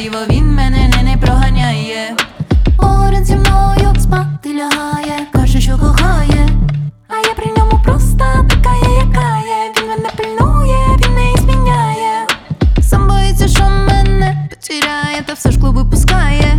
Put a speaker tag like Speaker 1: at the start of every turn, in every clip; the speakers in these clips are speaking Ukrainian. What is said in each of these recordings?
Speaker 1: диво, він мене не проганяє. Поряд зі мною спати лягає, каже, що кохає, а я при ньому просто така є, яка є. Він мене пильнує, він не зміняє. Сам боїться, що мене потеряє, та все ж клуби пускає.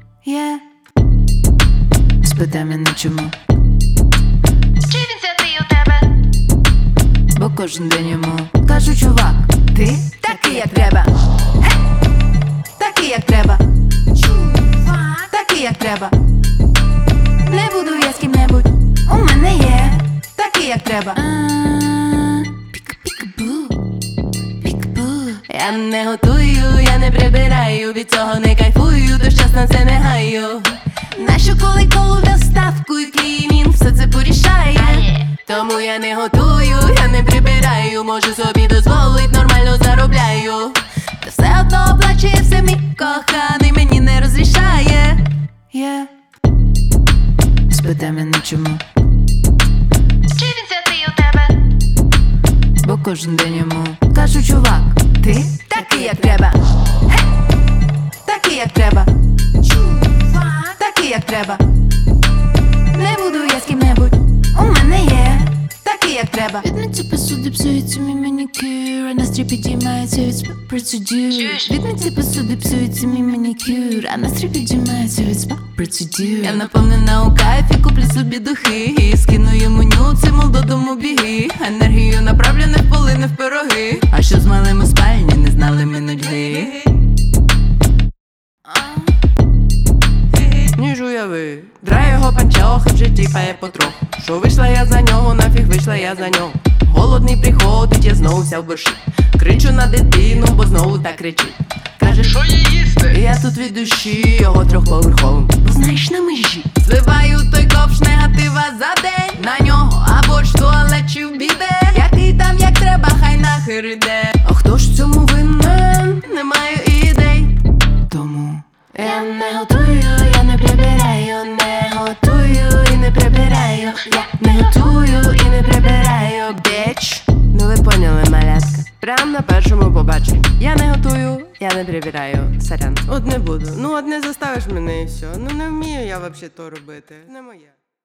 Speaker 1: Спитай мене чому,
Speaker 2: Чи він святий у тебе?
Speaker 1: бо кожен день йому кажу, чувак, ти такий, як треба. Такий, як треба. Такий, як треба. Не буду я з ким-небудь, у мене є такий, як треба. Піка-піка-бу, піка-бу. Я не готую, я не прибираю, від цього не кайфую, тож час на це не гаю. Нащо коли колу доставку і клінінг все це порішає? Тому я не готую, я не прибираю, можу собі дозволить, нормально заробляю. Та все одно оплачує все мій коханий, мені не розрішає. Спитай мене чому,
Speaker 2: Чи він святий у тебе?
Speaker 1: бо кожен день йому кажу, чувак, ти такий, як треба. Такий, як треба. Такий, як треба. Не буду я з ким-небудь, у мене є такий, як треба. Відміться посуди, псується мій манікюр, а настрій підіймається від спа-процедюр. Відміться посуди, псується мій манікюр, а настрій підіймається від спа-процедюр. Я наповнена у кайфі, куплю собі духи, скину йому нюци, мов додому біги. Енергію направлю не в поли, не в пироги. А що з малим у спальні, не знали ми нудьги. Ніж уяви, драє його панчохи в житті пає потроху. Що вийшла я за нього, нафіг вийшла я за нього. Голодний приходить, я знову вся в борщі. Кричу на дитину, бо знову так кричить. Каже, що їй їсти? Я тут від душі, його трьохповерховим, бо знаєш, на межі. Зливаю той ковш негатива за день на нього, або ж в туалет чи в біде. Який там як треба, хай нахер іде. А хто ж в цьому винен? Не маю ідей. Тому я не готую, я не прибираю, не готую і не прибираю. Я не готую і не прибираю, біч. Ну ви поняли, малятка. Прям на першому побаченні. Я не готую, я не прибираю. Сорян. От не буду. Ну от не заставиш мене і все. Ну не вмію я взагалі то робити. Не моє.